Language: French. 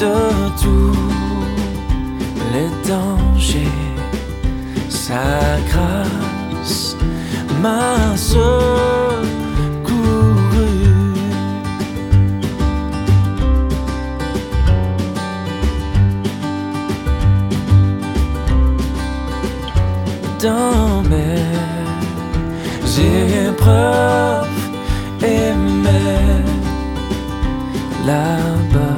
de tous les dangers. Sa grâce m'a secouru. Dans mes épreuves et mes là-bas.